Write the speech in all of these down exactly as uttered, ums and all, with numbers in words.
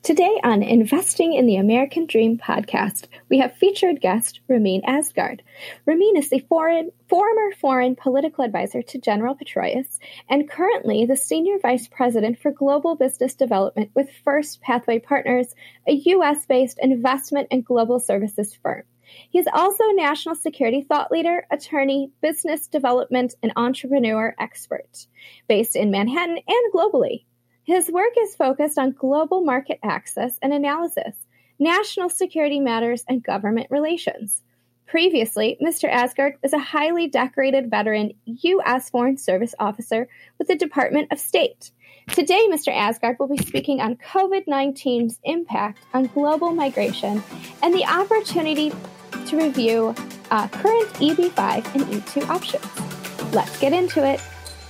Today on Investing in the American Dream podcast, we have featured guest Ramin Asgard. Ramin is the foreign, former foreign political advisor to General Petraeus and currently the Senior Vice President for Global Business Development with First Pathway Partners, a U S-based investment and global services firm. He is also a national security thought leader, attorney, business development, and entrepreneur expert, based in Manhattan and globally. His work is focused on global market access and analysis, national security matters, and government relations. Previously, Mister Asgard was a highly decorated veteran U S Foreign Service officer with the Department of State. Today, Mister Asgard will be speaking on COVID nineteen's impact on global migration and the opportunity to review uh, current E B five and E two options. Let's get into it.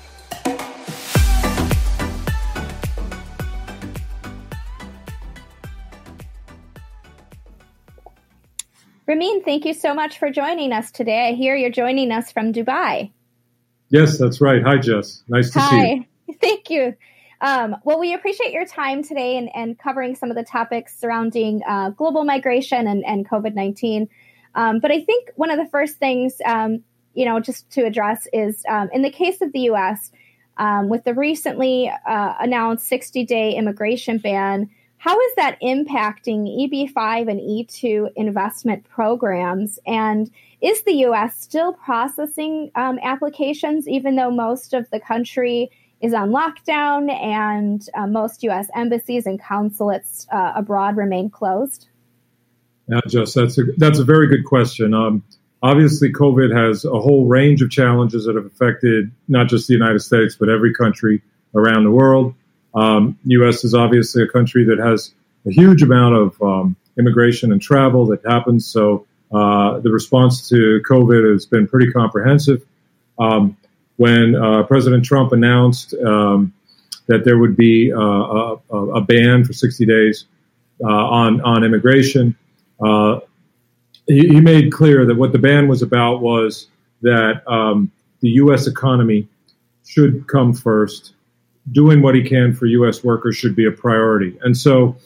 Ramin, thank you so much for joining us today. I hear you're joining us from Dubai. Yes, that's right. Hi, Jess. Nice to Hi. see you. Thank you. Um, well, we appreciate your time today and, and covering some of the topics surrounding uh, global migration and, and COVID nineteen. Um, but I think one of the first things, um, you know, just to address is um, in the case of the U S, um, with the recently uh, announced sixty-day immigration ban, how is that impacting E B five and E two investment programs? And is the U S still processing um, applications, even though most of the country is on lockdown and uh, most U S embassies and consulates uh, abroad remain closed? Yeah, Jess, that's a, that's a very good question. Um, obviously, COVID has a whole range of challenges that have affected not just the United States, but every country around the world. Um, U S is obviously a country that has a huge amount of um, immigration and travel that happens. So uh, the response to COVID has been pretty comprehensive. Um, when uh, President Trump announced um, that there would be uh, a, a ban for sixty days uh, on, on immigration, uh, he, he made clear that what the ban was about was that um, the U S economy should come first. Doing what he can for U S workers should be a priority. And so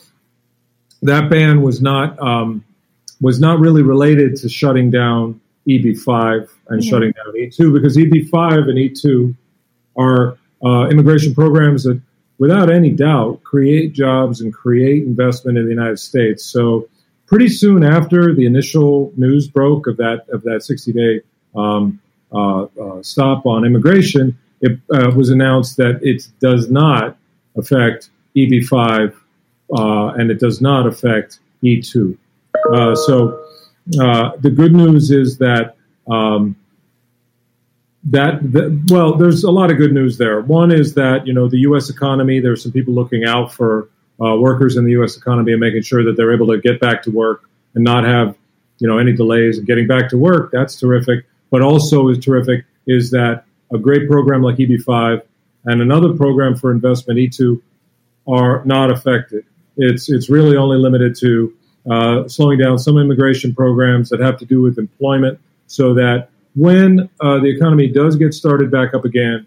that ban was not um, was not really related to shutting down E B five and mm-hmm. shutting down E two, because E B five and E two are uh, immigration programs that, without any doubt, create jobs and create investment in the United States. So pretty soon after the initial news broke of that of that sixty-day um, uh, uh, stop on immigration, it uh, was announced that it does not affect E B five uh, and it does not affect E two. Uh, so uh, the good news is that, um, that, that, well, there's a lot of good news there. One is that, you know, the U S economy, there's some people looking out for uh, workers in the U S economy and making sure that they're able to get back to work and not have, you know, any delays in getting back to work. That's terrific. But also is terrific is that a great program like E B five and another program for investment, E two, are not affected. It's it's really only limited to uh, slowing down some immigration programs that have to do with employment, so that when uh, the economy does get started back up again,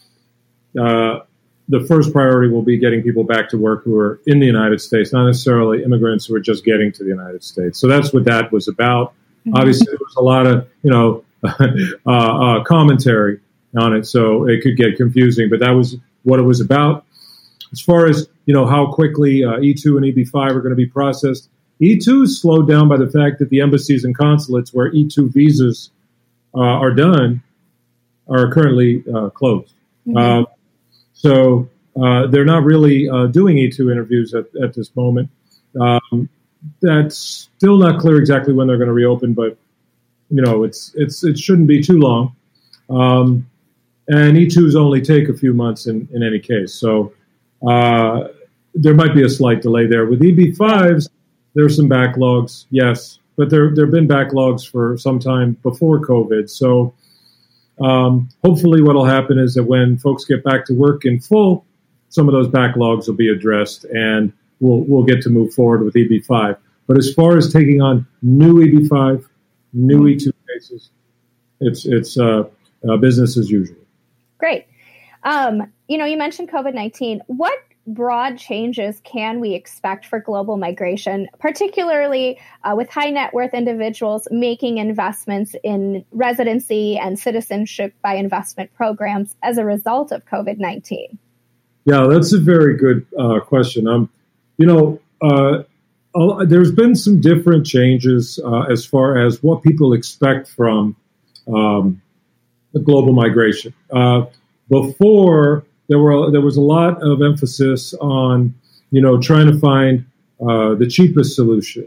uh, the first priority will be getting people back to work who are in the United States, not necessarily immigrants who are just getting to the United States. So that's what that was about. Mm-hmm. Obviously, there was a lot of, you know, uh, uh, commentary on it, so it could get confusing, but that was what it was about. As far as, you know, how quickly uh, E two and E B five are going to be processed, E two is slowed down by the fact that the embassies and consulates where E two visas uh, are done are currently uh, closed. Mm-hmm. Uh, so uh, they're not really uh, doing E two interviews at, at this moment. Um, that's still not clear exactly when they're going to reopen, but, you know, it's it's it shouldn't be too long. Um, And E twos only take a few months in, in any case. So uh, there might be a slight delay there. With E B fives, there are some backlogs, yes, but there there have been backlogs for some time before COVID. So um, hopefully what will happen is that when folks get back to work in full, some of those backlogs will be addressed and we'll we'll get to move forward with E B five. But as far as taking on new E B five, new E two cases, it's, it's uh, uh, business as usual. Great. Um, you know, you mentioned COVID nineteen. What broad changes can we expect for global migration, particularly uh, with high net worth individuals making investments in residency and citizenship by investment programs as a result of COVID nineteen? Yeah, that's a very good uh, question. Um, you know, uh, uh, there's been some different changes uh, as far as what people expect from um, the global migration. Uh, before, there were there was a lot of emphasis on, you know, trying to find uh, the cheapest solution,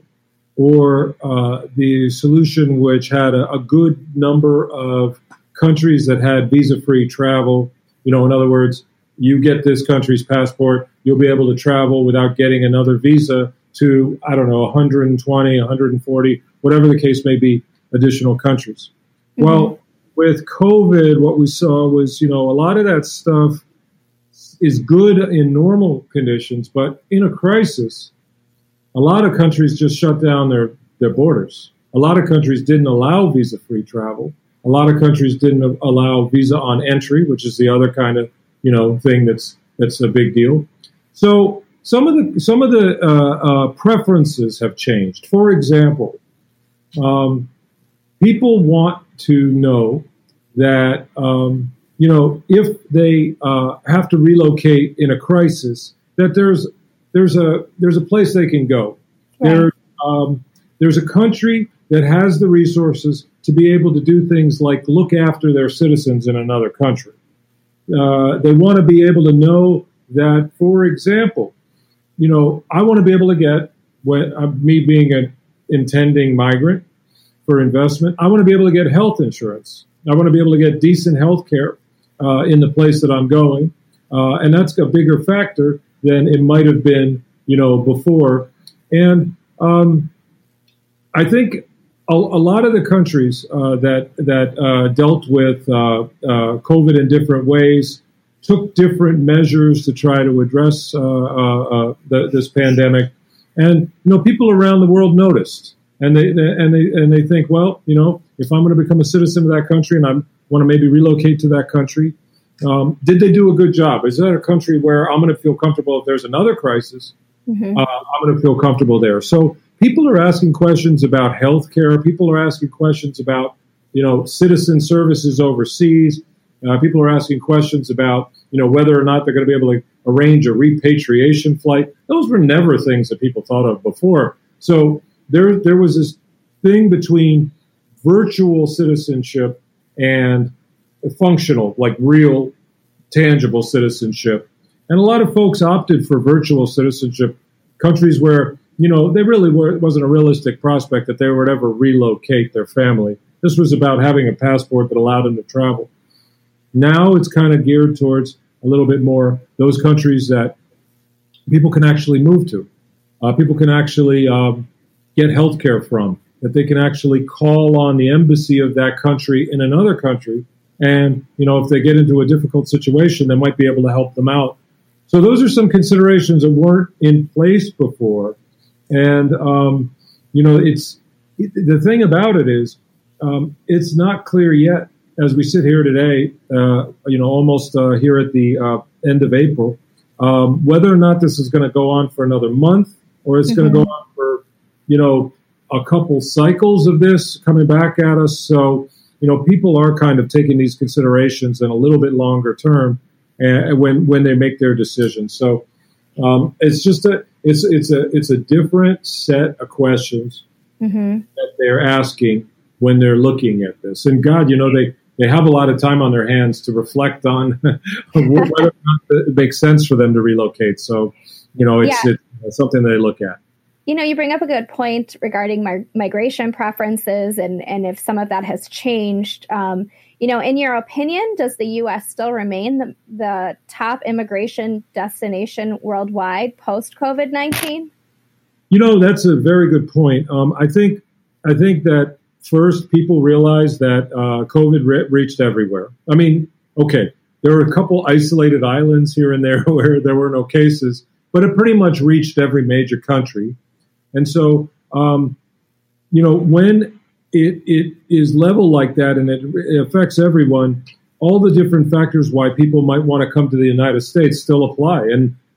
or uh, the solution which had a, a good number of countries that had visa-free travel. You know, in other words, you get this country's passport, you'll be able to travel without getting another visa to, I don't know, one hundred twenty, one hundred forty, whatever the case may be, additional countries. Mm-hmm. Well, with COVID, what we saw was, you know, a lot of that stuff is good in normal conditions, but in a crisis, a lot of countries just shut down their, their borders. A lot of countries didn't allow visa-free travel. A lot of countries didn't allow visa on entry, which is the other kind of, you know, thing that's that's a big deal. So some of the some of the uh, uh, preferences have changed. For example, um, people want to know that um, you know, if they uh, have to relocate in a crisis, that there's there's a there's a place they can go. Right. There um, there's a country that has the resources to be able to do things like look after their citizens in another country. Uh, they want to be able to know that, for example, you know, I want to be able to get, when, uh, me being an intending migrant for investment, I want to be able to get health insurance. I want to be able to get decent health care uh, in the place that I'm going. Uh, and that's a bigger factor than it might have been, you know, before. And um, I think a, a lot of the countries uh, that that uh, dealt with uh, uh, COVID in different ways took different measures to try to address uh, uh, uh, the, this pandemic, and you know, people around the world noticed, and they, they and they and they think, well, you know, if I'm going to become a citizen of that country and I want to maybe relocate to that country, um, did they do a good job? Is that a country where I'm going to feel comfortable if there's another crisis? Mm-hmm. Uh, I'm going to feel comfortable there. So people are asking questions about healthcare. People are asking questions about, you know, citizen services overseas. Uh, people are asking questions about, you know, whether or not they're going to be able to arrange a repatriation flight. Those were never things that people thought of before. So there, there was this thing between virtual citizenship and functional, like real, tangible citizenship. And a lot of folks opted for virtual citizenship, countries where, you know, they really were, it wasn't a realistic prospect that they would ever relocate their family. This was about having a passport that allowed them to travel. Now it's kind of geared towards a little bit more those countries that people can actually move to. Uh, people can actually um, get health care from, that they can actually call on the embassy of that country in another country. And, you know, if they get into a difficult situation, they might be able to help them out. So those are some considerations that weren't in place before. And, um, you know, it's it, the thing about it is um, it's not clear yet as we sit here today, uh, you know, almost uh, here at the uh, end of April, um, whether or not this is going to go on for another month or it's mm-hmm. going to go on for, you know, a couple cycles of this coming back at us. So, you know, people are kind of taking these considerations in a little bit longer term and when when they make their decisions. So um, it's just a it's it's a it's a different set of questions mm-hmm. that they're asking when they're looking at this. And God, you know, they, they have a lot of time on their hands to reflect on whether or not it makes sense for them to relocate. So, you know, it's, yeah. it's something they look at. You know, you bring up a good point regarding my, migration preferences and, and if some of that has changed. Um, you know, in your opinion, does the U S still remain the, the top immigration destination worldwide post-COVID nineteen? You know, that's a very good point. Um, I think I think that first people realized that uh, COVID re- reached everywhere. I mean, okay, there were a couple isolated islands here and there where there were no cases, but it pretty much reached every major country. And so, um, you know, when it, it is level like that and it, it affects everyone, all the different factors why people might want to come to the United States still apply. And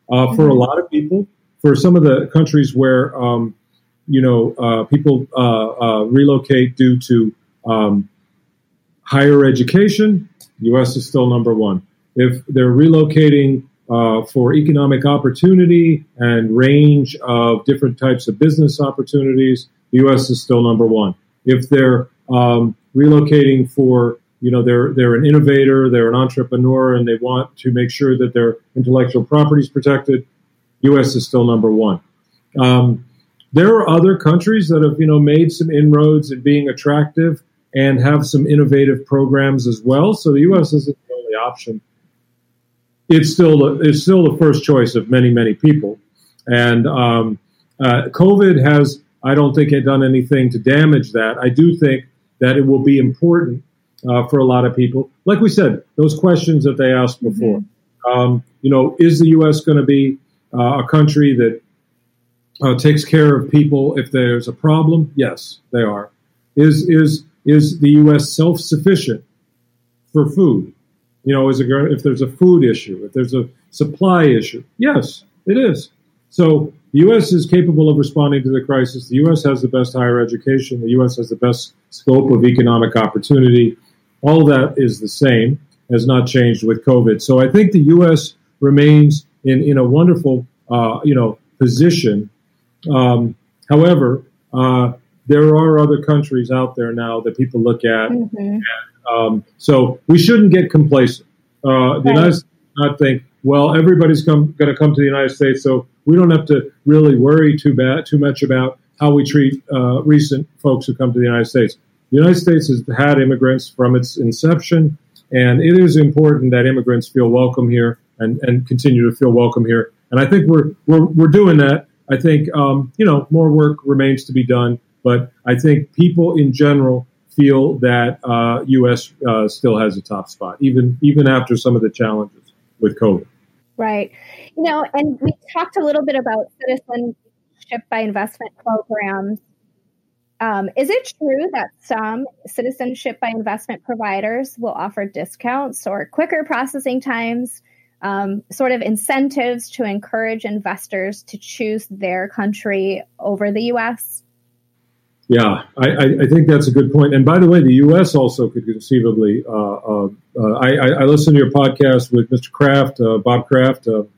Uh, for mm-hmm. a lot of people, for some of the countries where, um, you know, uh, people uh, uh, relocate due to um, higher education, U S is still number one. If they're relocating uh, for economic opportunity and range of different types of business opportunities, the U S is still number one. If they're um, relocating for, you know, they're they're an innovator, they're an entrepreneur, and they want to make sure that their intellectual property is protected, U S is still number one. Um, there are other countries that have, you know, made some inroads in being attractive and have some innovative programs as well. So the U S isn't the only option. It's still the, it's still the first choice of many, many people. And um, uh, COVID has, I don't think, it done anything to damage that. I do think that it will be important uh, for a lot of people. Like we said, those questions that they asked before. Mm-hmm. Um, you know, is the U S going to be uh, a country that uh, takes care of people if there's a problem? Yes, they are. Is is is the U S self-sufficient for food? You know, is it, if there's a food issue, if there's a supply issue? Yes, it is. So the U S is capable of responding to the crisis. The U S has the best higher education. The U S has the best scope of economic opportunity. All of that is the same, has not changed with COVID. So I think the U S remains in, in a wonderful, uh, you know, position. Um, however, uh, there are other countries out there now that people look at. Mm-hmm. And, um, so we shouldn't get complacent. Uh, the right. United States not think, well, everybody's come, going to come to the United States, so we don't have to really worry too bad, too much about how we treat uh, recent folks who come to the United States. The United States has had immigrants from its inception, and it is important that immigrants feel welcome here and, and continue to feel welcome here. And I think we're we're we're doing that. I think um, you know more work remains to be done, but I think people in general feel that uh, U S uh, still has a top spot, even even after some of the challenges with COVID. Right. You know, and we talked a little bit about citizenship by investment programs. Um, is it true that some citizenship by investment providers will offer discounts or quicker processing times, um, sort of incentives to encourage investors to choose their country over the U S? Yeah, I, I think that's a good point. And by the way, the U S also could conceivably, uh, uh, uh, I, I listened to your podcast with Mister Kraft, uh, Bob Kraft, uh,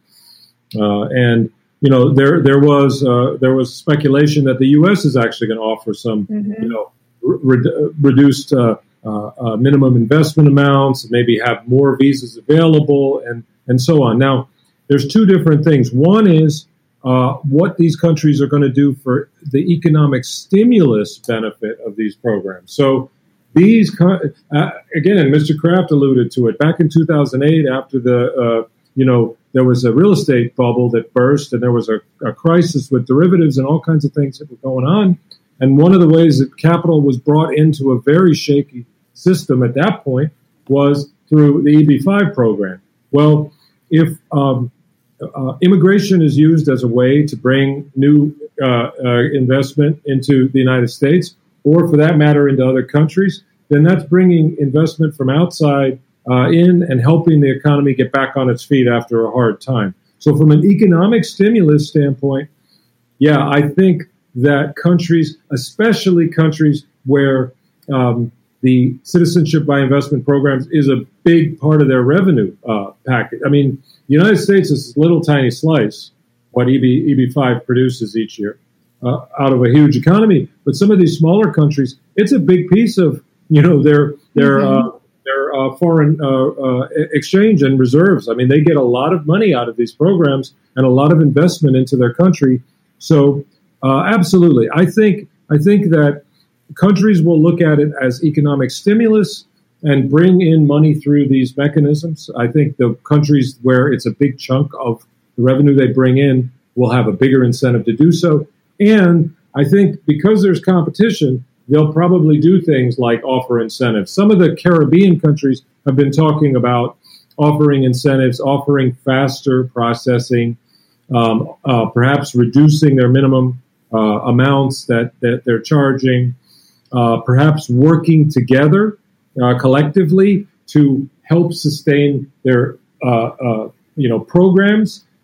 uh, and you know there there was uh, there was speculation that the U S is actually going to offer some mm-hmm. you know re- reduced uh, uh, uh, minimum investment amounts, maybe have more visas available, and and so on. Now, there's two different things. One is Uh, what these countries are going to do for the economic stimulus benefit of these programs. So these, uh, again, Mister Kraft alluded to it. Back in two thousand eight, after the, uh, you know, there was a real estate bubble that burst, and there was a, a crisis with derivatives and all kinds of things that were going on. And one of the ways that capital was brought into a very shaky system at that point was through the E B five program. Well, if um, Uh, immigration is used as a way to bring new uh, uh, investment into the United States, or for that matter, into other countries, then that's bringing investment from outside uh, in and helping the economy get back on its feet after a hard time. So from an economic stimulus standpoint, yeah, I think that countries, especially countries where um, the citizenship by investment programs is a big part of their revenue uh, package. I mean, the United States is a little tiny slice, what E B five produces each year, uh, out of a huge economy. But some of these smaller countries, it's a big piece of, you know, their their mm-hmm. uh, their uh, foreign uh, uh, exchange and reserves. I mean, they get a lot of money out of these programs and a lot of investment into their country. So, uh, absolutely, I think I think that countries will look at it as economic stimulus and bring in money through these mechanisms. I think the countries where it's a big chunk of the revenue they bring in will have a bigger incentive to do so. And I think because there's competition, they'll probably do things like offer incentives. Some of the Caribbean countries have been talking about offering incentives, offering faster processing, um, uh, perhaps reducing their minimum uh, amounts that, that they're charging, uh, perhaps working together Uh, collectively to help sustain their, uh, uh, you know, programs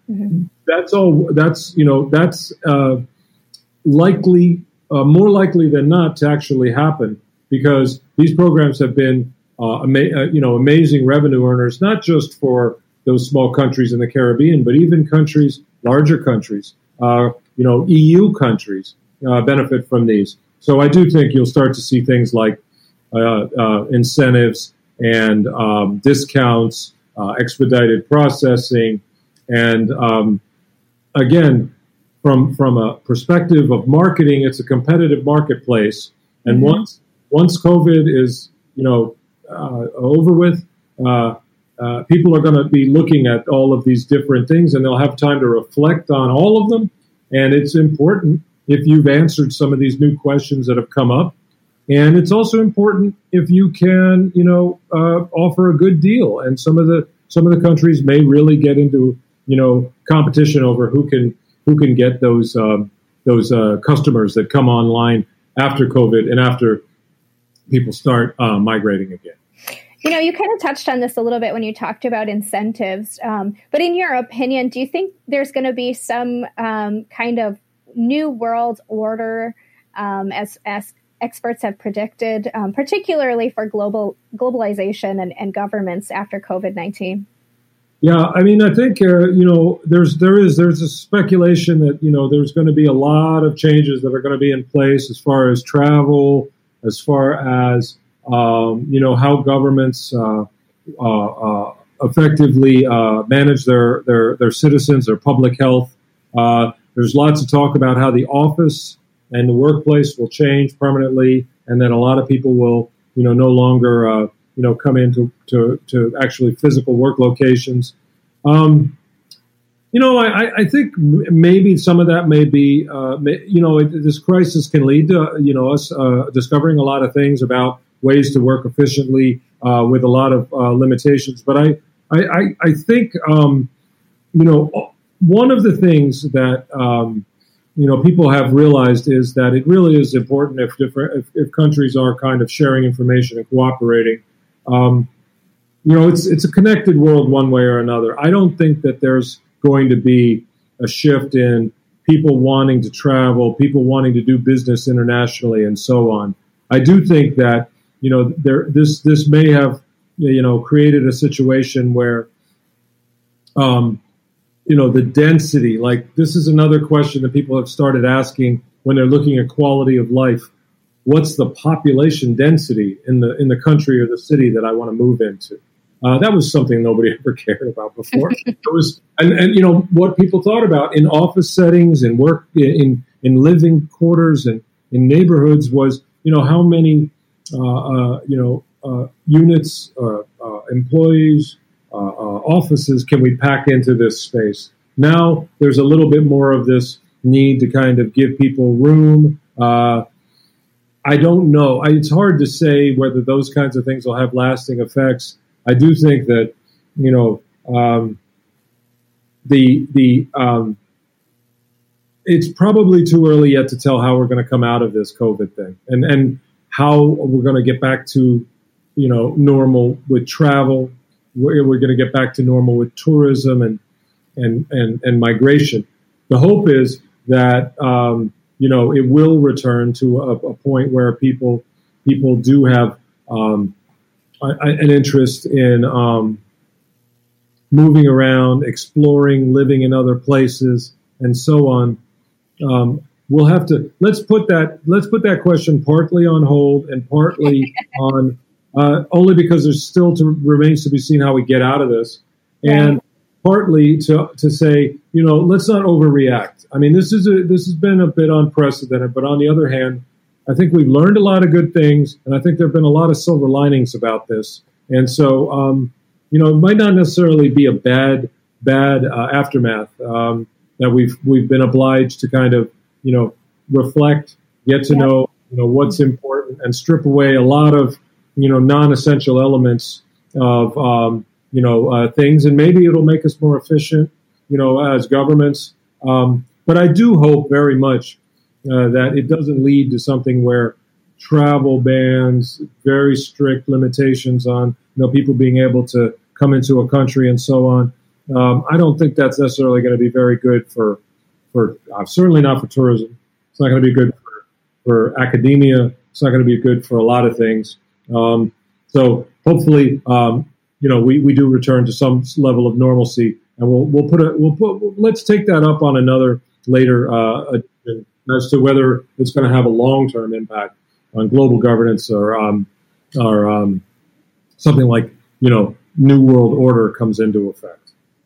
Mm-hmm. That's all. That's you know that's uh, likely, uh, more likely than not, to actually happen because these programs have been uh, ama- uh, you know amazing revenue earners, not just for those small countries in the Caribbean, but even countries, larger countries, uh, you know, E U countries uh, benefit from these. So I do think you'll start to see things like uh, uh, incentives and um, discounts, uh, expedited processing, and um, again, from from a perspective of marketing, it's a competitive marketplace, and mm-hmm. once once COVID is you know uh, over with, uh, uh, people are going to be looking at all of these different things, and they'll have time to reflect on all of them. And it's important if you've answered some of these new questions that have come up. And it's also important if you can, you know, uh, offer a good deal. And some of the some of the countries may really get into, you know, competition over who can who can get those um, those uh, customers that come online after COVID and after people start uh, migrating again. You know, you kind of touched on this a little bit when you talked about incentives. Um, but in your opinion, do you think there's going to be some um, kind of new world order um, as as experts have predicted, um, particularly for global globalization and, and governments after COVID nineteen? Yeah, I mean, I think uh, you know, there's there is there's a speculation that you know there's going to be a lot of changes that are going to be in place as far as travel, as far as um, you know how governments uh, uh, uh, effectively uh, manage their their their citizens, their public health. Uh, there's lots of talk about how the office and the workplace will change permanently, and then a lot of people will, you know, no longer, uh, you know, come into to, to actually physical work locations. Um, you know, I, I think maybe some of that may be, uh, may, you know, it, this crisis can lead to, you know, us uh, discovering a lot of things about ways to work efficiently uh, with a lot of uh, limitations. But I, I, I think, um, you know, one of the things that um, you know, people have realized is that it really is important if different, if, if countries are kind of sharing information and cooperating. Um, you know, it's it's a connected world one way or another. I don't think that there's going to be a shift in people wanting to travel, people wanting to do business internationally, and so on. I do think that you know there this this may have you know created a situation where. Um, You know, the density, like this is another question that people have started asking when they're looking at quality of life. What's the population density in the in the country or the city that I want to move into? Uh, that was something nobody ever cared about before. It was, and, and you know what people thought about in office settings and work in in living quarters and in neighborhoods was you know how many uh, uh, you know uh, units, uh, uh, employees. Uh, uh, offices can we pack into this space? Now there's a little bit more of this need to kind of give people room. Uh, I don't know. I, it's hard to say whether those kinds of things will have lasting effects. I do think that, you know, um, the the um, it's probably too early yet to tell how we're going to come out of this COVID thing and, and how we're going to get back to, you know, normal with travel. We're, we're going to get back to normal with tourism and and and, and migration. The hope is that um, you know it will return to a, a point where people people do have um, a, an interest in um, moving around, exploring, living in other places, and so on. Um, we'll have to let's put that let's put that question partly on hold and partly on. Uh, only because there's still to remains to be seen how we get out of this, and partly to to say, you know, let's not overreact. I mean, this is a, this has been a bit unprecedented, but on the other hand, I think we've learned a lot of good things, and I think there have been a lot of silver linings about this. And so, um, you know, it might not necessarily be a bad bad uh, aftermath um, that we've we've been obliged to kind of, you know, reflect, get to yeah. know, you know, what's important, and strip away a lot of you know, non-essential elements of, um, you know, uh, things. And maybe it'll make us more efficient, you know, as governments. Um, but I do hope very much uh, that it doesn't lead to something where travel bans, very strict limitations on, you know, people being able to come into a country and so on. Um, I don't think that's necessarily going to be very good for, for uh, certainly not for tourism. It's not going to be good for, for academia. It's not going to be good for a lot of things. Um, so hopefully, um, you know, we, we do return to some level of normalcy, and we'll we'll put a we'll put let's take that up on another later uh, as to whether it's going to have a long term impact on global governance or um, or um, something like, you know, New World Order comes into effect.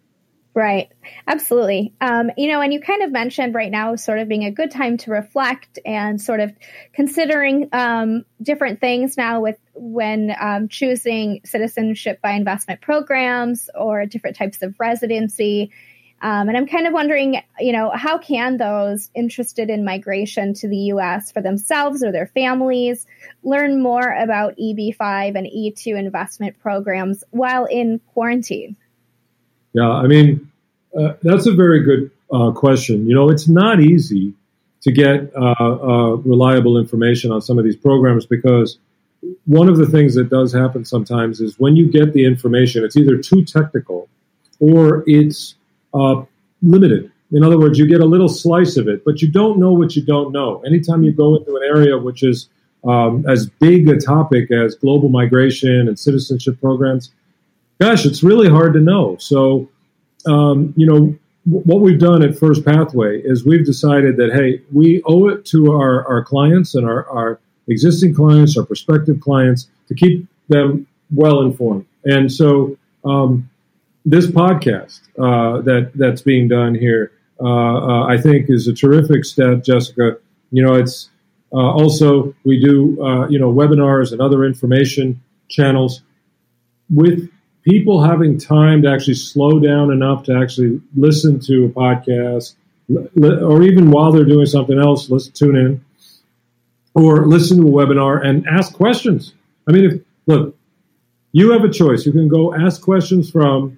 Right. Absolutely. Um, you know, and you kind of mentioned right now sort of being a good time to reflect and sort of considering um, different things now with when um, choosing citizenship by investment programs or different types of residency. Um, and I'm kind of wondering, you know, how can those interested in migration to the U S for themselves or their families learn more about E B five and E two investment programs while in quarantine? Yeah, I mean, uh, that's a very good uh, question. You know, it's not easy to get uh, uh, reliable information on some of these programs, because one of the things that does happen sometimes is when you get the information, it's either too technical or it's uh, limited. In other words, you get a little slice of it, but you don't know what you don't know. Anytime you go into an area which is um, as big a topic as global migration and citizenship programs, gosh, it's really hard to know. So, um, you know, w- what we've done at First Pathway is we've decided that, hey, we owe it to our, our clients and our, our existing clients, our prospective clients, to keep them well informed. And so um, this podcast uh, that that's being done here, uh, uh, I think, is a terrific step, Jessica. You know, it's uh, also we do, uh, you know, webinars and other information channels with people having time to actually slow down enough to actually listen to a podcast, or even while they're doing something else, listen, tune in, or listen to a webinar and ask questions. I mean, if look, you have a choice. You can go ask questions from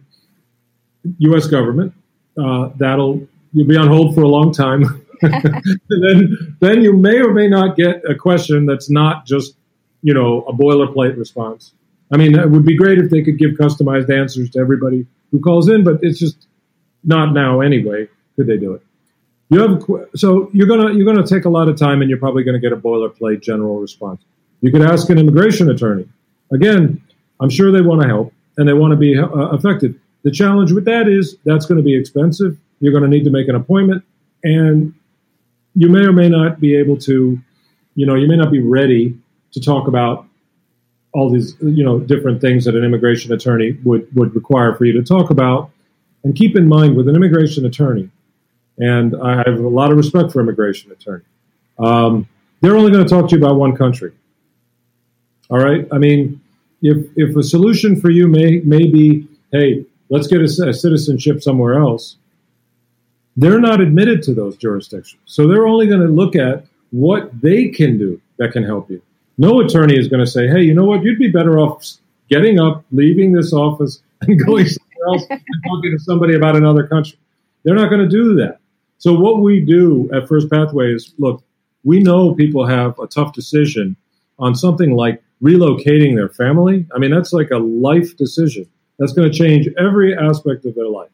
U S government. Uh, that'll you'll be on hold for a long time. and then, then you may or may not get a question that's not just, you know, a boilerplate response. I mean, it would be great if they could give customized answers to everybody who calls in, but it's just not now anyway. Could they do it? You have so you're gonna you're gonna take a lot of time, and you're probably going to get a boilerplate general response. You could ask an immigration attorney. Again, I'm sure they want to help and they want to be uh, effective. The challenge with that is that's going to be expensive. You're going to need to make an appointment, and you may or may not be able to, you know, you may not be ready to talk about all these, you know, different things that an immigration attorney would, would require for you to talk about. And keep in mind, with an immigration attorney, and I have a lot of respect for immigration attorney, um, they're only going to talk to you about one country. All right? I mean, if if a solution for you may, may be, hey, let's get a, a citizenship somewhere else, they're not admitted to those jurisdictions. So they're only going to look at what they can do that can help you. No attorney is going to say, hey, you know what, you'd be better off getting up, leaving this office, and going somewhere else and talking to somebody about another country. They're not going to do that. So what we do at First Pathway is, look, we know people have a tough decision on something like relocating their family. I mean, that's like a life decision. That's going to change every aspect of their life.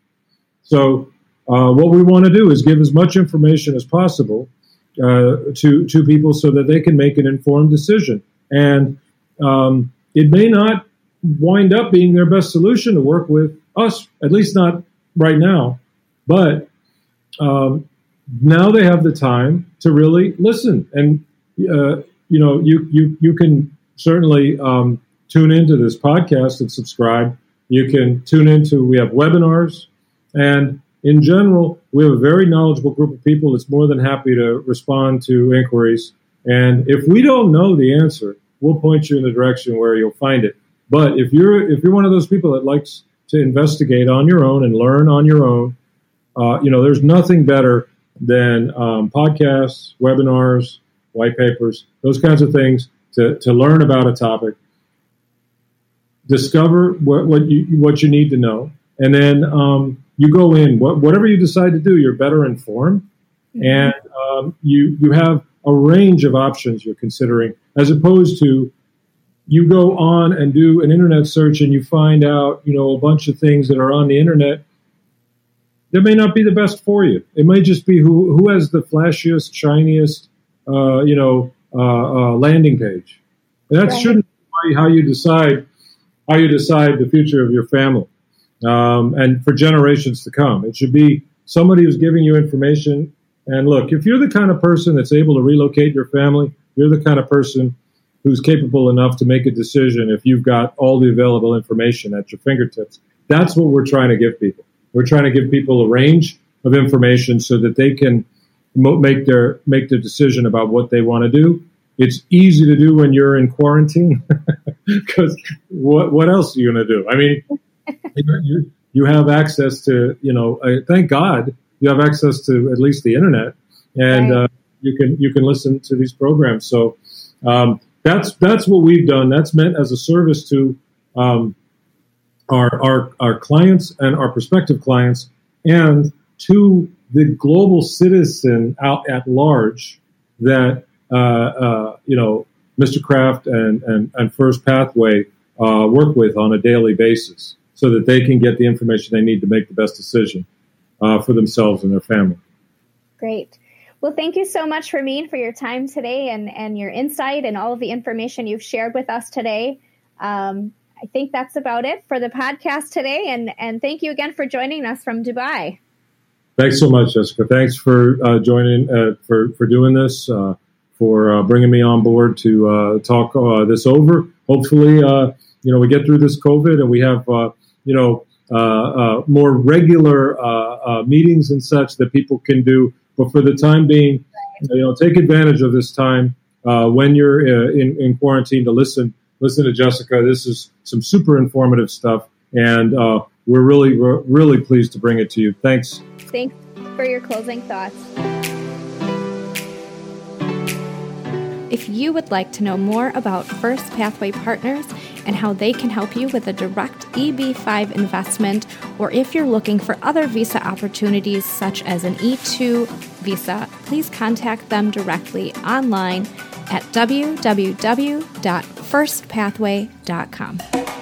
So uh, what we want to do is give as much information as possible Uh, to to people so that they can make an informed decision. And um, it may not wind up being their best solution to work with us, at least not right now. But um, now they have the time to really listen. And, uh, you know, you, you, you can certainly um, tune into this podcast and subscribe. You can tune into, we have webinars, and in general, we have a very knowledgeable group of people that's more than happy to respond to inquiries. And if we don't know the answer, we'll point you in the direction where you'll find it. But if you're if you're one of those people that likes to investigate on your own and learn on your own, uh, you know, there's nothing better than um, podcasts, webinars, white papers, those kinds of things to, to learn about a topic, discover what, what you what you need to know, and then um, you go in, what, whatever you decide to do, you're better informed, mm-hmm. and um, you you have a range of options you're considering, as opposed to you go on and do an internet search and you find out, you know, a bunch of things that are on the internet that may not be the best for you. It may just be who who has the flashiest, shiniest, uh, you know, uh, uh, landing page. And that right. shouldn't be how you decide how you decide the future of your family um, and for generations to come. It should be somebody who's giving you information. And look, if you're the kind of person that's able to relocate your family, you're the kind of person who's capable enough to make a decision if you've got all the available information at your fingertips. That's what we're trying to give people. We're trying to give people a range of information so that they can mo- make their make their decision about what they want to do. It's easy to do when you're in quarantine because what what else are you going to do? I mean, you you have access to, you know, uh, thank God you have access to at least the internet, and right. uh, you can you can listen to these programs. So um, that's that's what we've done. That's meant as a service to um, our our our clients and our prospective clients, and to the global citizen out at large that uh, uh, you know Mister Kraft and and, and First Pathway uh, work with on a daily basis, so that they can get the information they need to make the best decision uh, for themselves and their family. Great. Well, thank you so much, Ramin, for your time today and, and your insight and all of the information you've shared with us today. Um, I think that's about it for the podcast today. And, and thank you again for joining us from Dubai. Thanks so much, Jessica. Thanks for uh, joining, uh, for, for doing this, uh, for uh, bringing me on board to uh, talk uh, this over. Hopefully, uh, you know, we get through this COVID and we have, uh, you know, uh, uh, more regular uh, uh, meetings and such that people can do. But for the time being, you know, take advantage of this time uh, when you're uh, in, in quarantine to listen. Listen to Jessica. This is some super informative stuff, and uh, we're really, we're really pleased to bring it to you. Thanks. Thanks for your closing thoughts. If you would like to know more about First Pathway Partners and how they can help you with a direct E B five investment, or if you're looking for other visa opportunities such as an E two visa, please contact them directly online at w w w dot first pathway dot com.